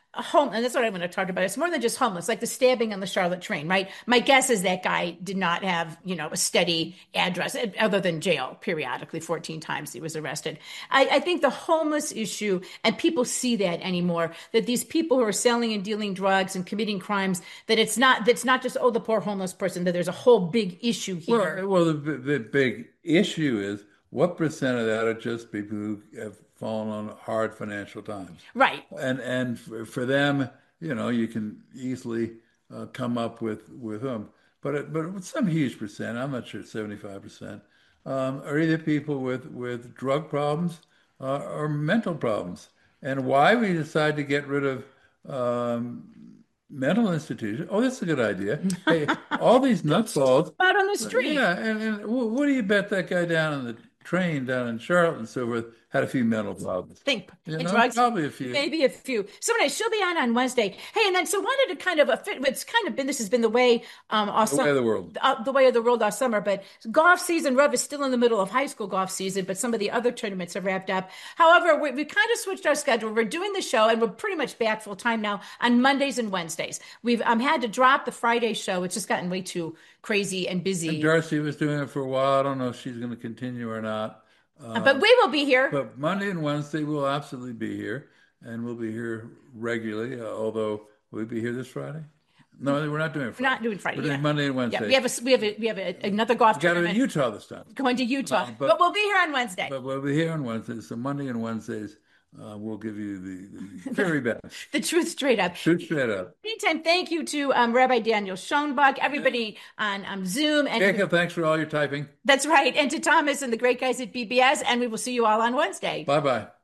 home, and that's what I want to talk about. It's more than just homeless, like the stabbing on the Charlotte train, right? My guess is that guy did not have, you know, a steady address other than jail. Periodically, fourteen times he was arrested. I, I think the homeless issue, and people see that anymore, that these people who are selling and dealing drugs and committing crimes, that it's not that's not just, oh, the poor homeless person, that there's a whole big issue here. Well, well the, the big issue is what percent of that are just people who have fallen on hard financial times. Right. And and for, for them, you know, you can easily uh, come up with with them. But it, but with some huge percent, I'm not sure, seventy-five percent, um, are either people with with drug problems uh, or mental problems. And why we decide to get rid of um, mental institutions? Oh, that's a good idea. Hey, all these nutballs out on the street. Yeah, and, and what do you bet that guy down on the train down in Charlotte and so forth had a few mental problems? Think you know, drugs, probably a few, maybe a few. So anyway, she'll be on on Wednesday. Hey, and then so wanted to kind of a fit. It's kind of been this has been the way um all the way of the world, uh, the way of the world all summer. But golf season, Rev is still in the middle of high school golf season, but some of the other tournaments have wrapped up. However, we we kind of switched our schedule. We're doing the show, and we're pretty much back full time now on Mondays and Wednesdays. We've um had to drop the Friday show. It's just gotten way too crazy and busy. And Darcy was doing it for a while. I don't know if she's going to continue or not. Uh, but we will be here. But Monday and Wednesday we'll absolutely be here, and we'll be here regularly. Uh, although we'll be here this Friday. No, we're not doing it. Friday. We're not doing Friday. We're doing yeah. Monday and Wednesday. Yeah, we have a we have a, we have a, another golf we got tournament. to Utah this time. Going to Utah, uh, but, but we'll be here on Wednesday. But we'll be here on Wednesday. So Monday and Wednesdays. Uh, we'll give you the, the very best. The truth straight up. Truth straight up. Meantime, thank you to um, Rabbi Daniel Schoenbach, everybody on um, Zoom. And Jacob, thanks for all your typing. That's right. And to Thomas and the great guys at B B S. And we will see you all on Wednesday. Bye-bye.